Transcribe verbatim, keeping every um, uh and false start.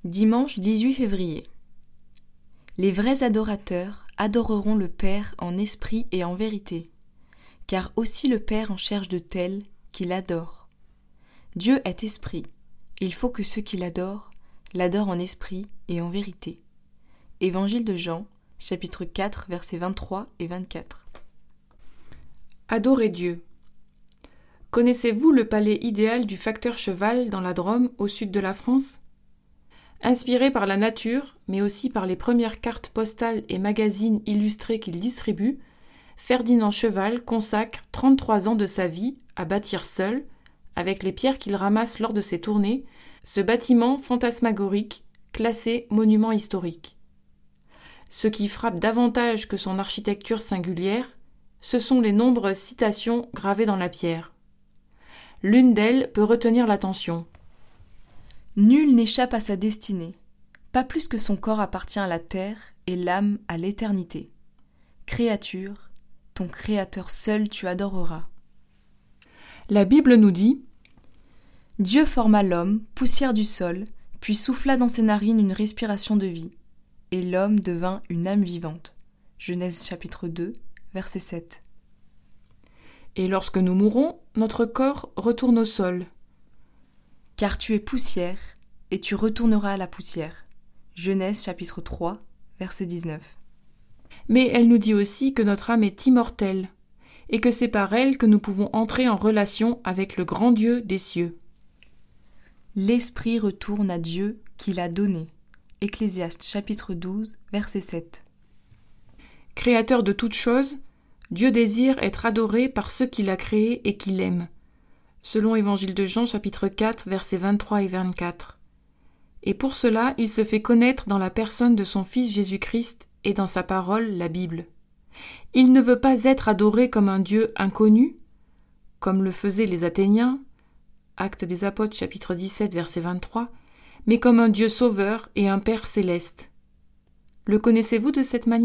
Dimanche dix-huit février. Les vrais adorateurs adoreront le Père en esprit et en vérité, car aussi le Père en cherche de tels qui l'adorent. Dieu est esprit, il faut que ceux qui l'adorent l'adorent en esprit et en vérité. Évangile de Jean, chapitre quatre, versets vingt-trois et vingt-quatre. Adorer Dieu. Connaissez-vous le palais idéal du facteur Cheval dans la Drôme, au sud de la France ? Inspiré par la nature, mais aussi par les premières cartes postales et magazines illustrés qu'il distribue, Ferdinand Cheval consacre trente-trois ans de sa vie à bâtir seul, avec les pierres qu'il ramasse lors de ses tournées, ce bâtiment fantasmagorique, classé monument historique. Ce qui frappe davantage que son architecture singulière, ce sont les nombreuses citations gravées dans la pierre. L'une d'elles peut retenir l'attention. Nul n'échappe à sa destinée, pas plus que son corps appartient à la terre et l'âme à l'éternité. Créature, ton Créateur seul tu adoreras. La Bible nous dit « Dieu forma l'homme, poussière du sol, puis souffla dans ses narines une respiration de vie, et l'homme devint une âme vivante. » Genèse chapitre deux, verset sept. Et lorsque nous mourons, notre corps retourne au sol. Car tu es poussière, et tu retourneras à la poussière. Genèse chapitre trois, verset dix-neuf. Mais elle nous dit aussi que notre âme est immortelle, et que c'est par elle que nous pouvons entrer en relation avec le grand Dieu des cieux. L'esprit retourne à Dieu qui l'a donné. Ecclésiaste chapitre douze, verset sept. Créateur de toutes choses, Dieu désire être adoré par ceux qu'il a créés et qui l'aiment. Selon Évangile de Jean, chapitre quatre, versets vingt-trois et vingt-quatre. Et pour cela, il se fait connaître dans la personne de son Fils Jésus-Christ et dans sa parole, la Bible. Il ne veut pas être adoré comme un Dieu inconnu, comme le faisaient les Athéniens, Actes des Apôtres, chapitre dix-sept, verset vingt-trois, mais comme un Dieu sauveur et un Père céleste. Le connaissez-vous de cette manière ?